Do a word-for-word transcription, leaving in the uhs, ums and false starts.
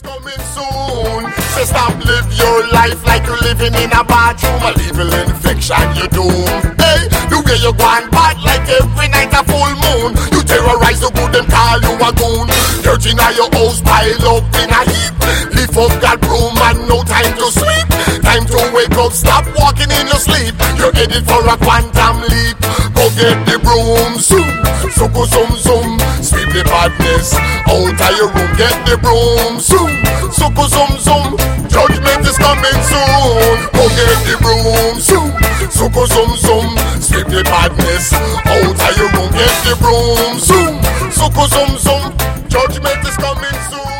coming soon. So stop live your life like you're living in a bathroom. A little infection you doom. Hey, the way you go on bad like every night a full moon. You terrorize the good and call you a goon. Dirt in your house pile up in a heap. Lift up that broom and no time to sweep. Time to wake up, stop walking in your sleep. You're headed for a quantum leap. Go get the broom, zoom, suku zoom zoom. Sweep the badness out of your room. Get the broom, zoom, suku zoom zoom. Judgment is coming soon. Go get the broom, zoom, suku zoom zoom. Sweep the badness out of your room. Get the broom, zoom, suku zoom zoom. Judgment is coming soon.